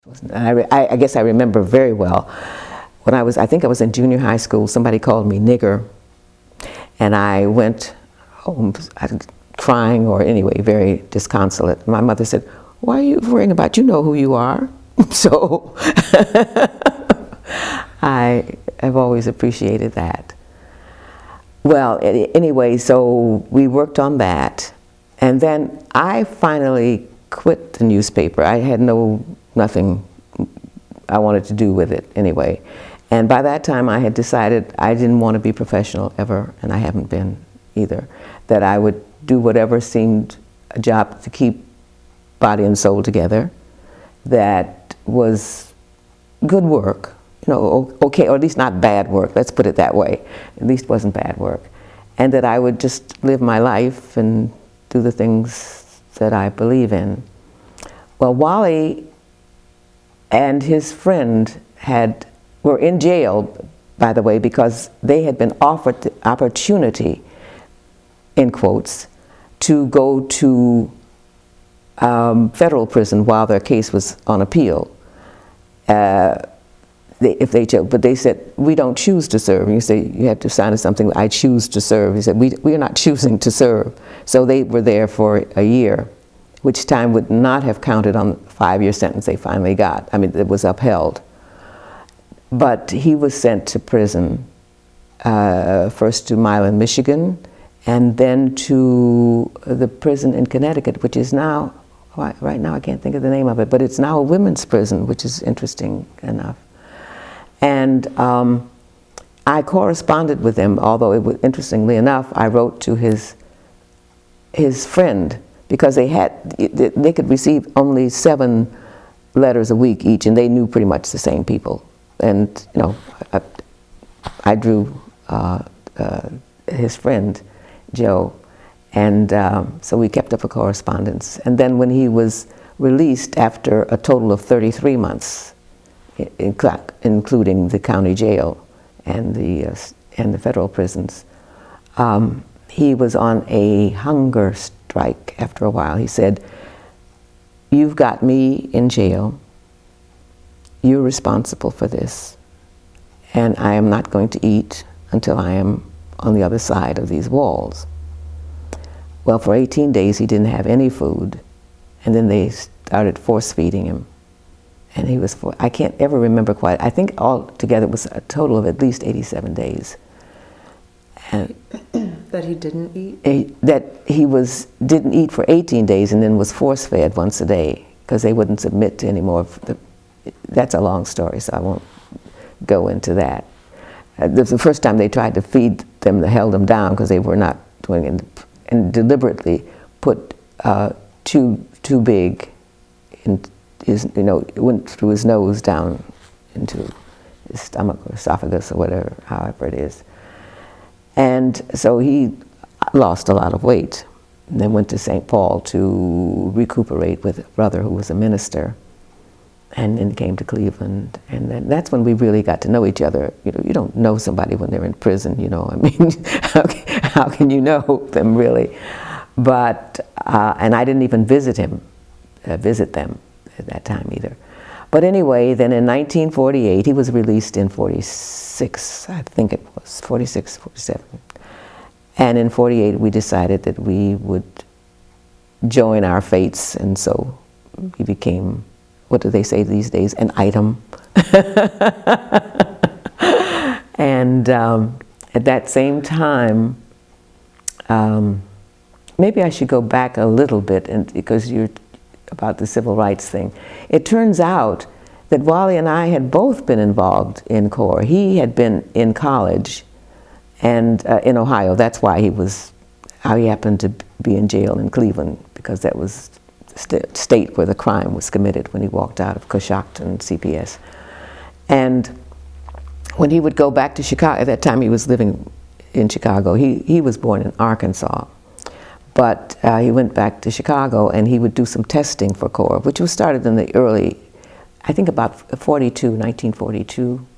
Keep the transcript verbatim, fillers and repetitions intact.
I, I guess I remember very well when I was, I think I was in junior high school, somebody called me nigger, and I went home crying, or anyway, very disconsolate. My mother said, "Why are you worrying about, you know who you are?" So I have always appreciated that. Well, anyway, so we worked on that, and then I finally quit the newspaper. I had no, nothing I wanted to do with it anyway. And by that time I had decided I didn't want to be professional ever, and I haven't been either. That I would do whatever seemed a job to keep body and soul together, that was good work, you know, okay, or at least not bad work, let's put it that way. At least wasn't bad work. And that I would just live my life and do the things that I believe in. Well, Wally and his friend had, were in jail, by the way, because they had been offered the opportunity, in quotes, to go to um, federal prison while their case was on appeal. Uh, They, if they chose, but they said, "We don't choose to serve." And you say, you have to sign something, "I choose to serve." He said, we, we are not choosing to serve. So they were there for a year, which time would not have counted on the five-year sentence they finally got. I mean, it was upheld. But he was sent to prison, uh, first to Milan, Michigan, and then to the prison in Connecticut, which is now, right now I can't think of the name of it, but it's now a women's prison, which is interesting enough. And um, I corresponded with him, although it was, interestingly enough, I wrote to his, his friend, because they had, they could receive only seven letters a week each, and they knew pretty much the same people. And, you know, I, I drew uh, uh, his friend, Joe, and um, so we kept up a correspondence. And then when he was released after a total of thirty-three months, including the county jail and the, uh, and the federal prisons. Um, he was on a hunger strike after a while. He said, "You've got me in jail, you're responsible for this, and I am not going to eat until I am on the other side of these walls." Well, for eighteen days he didn't have any food, and then they started force feeding him. And he was, I can't ever remember quite, I think altogether it was a total of at least eighty-seven days. And that he didn't eat? He, that he was, didn't eat for eighteen days and then was force fed once a day, because they wouldn't submit to any more of the, that's a long story, so I won't go into that. Uh, the, the first time they tried to feed them, they held them down because they were not doing it, and deliberately put uh, too, too big in, His, you know, it went through his nose down into his stomach or esophagus or whatever, however it is. And so he lost a lot of weight, and then went to Saint Paul to recuperate with a brother who was a minister, and then came to Cleveland. And then that's when we really got to know each other. You know, you don't know somebody when they're in prison, you know, I mean, how, can, how can you know them really? But, uh, and I didn't even visit him, uh, visit them. At that time either. But anyway, then in nineteen forty-eight, he was released in forty-six, I think it was, forty-six, forty-seven. And in forty-eight, we decided that we would join our fates, and so he became, what do they say these days, an item. And um, at that same time, um, maybe I should go back a little bit, and because you're about the civil rights thing. It turns out that Wally and I had both been involved in CORE. He had been in college and uh, in Ohio. That's why he was, how he happened to be in jail in Cleveland, because that was the st state where the crime was committed when he walked out of Coshocton C P S. And when he would go back to Chicago, at that time he was living in Chicago. He, he was born in Arkansas. But uh, he went back to Chicago, and he would do some testing for CORE, which was started in the early, I think about forty-two, nineteen forty-two,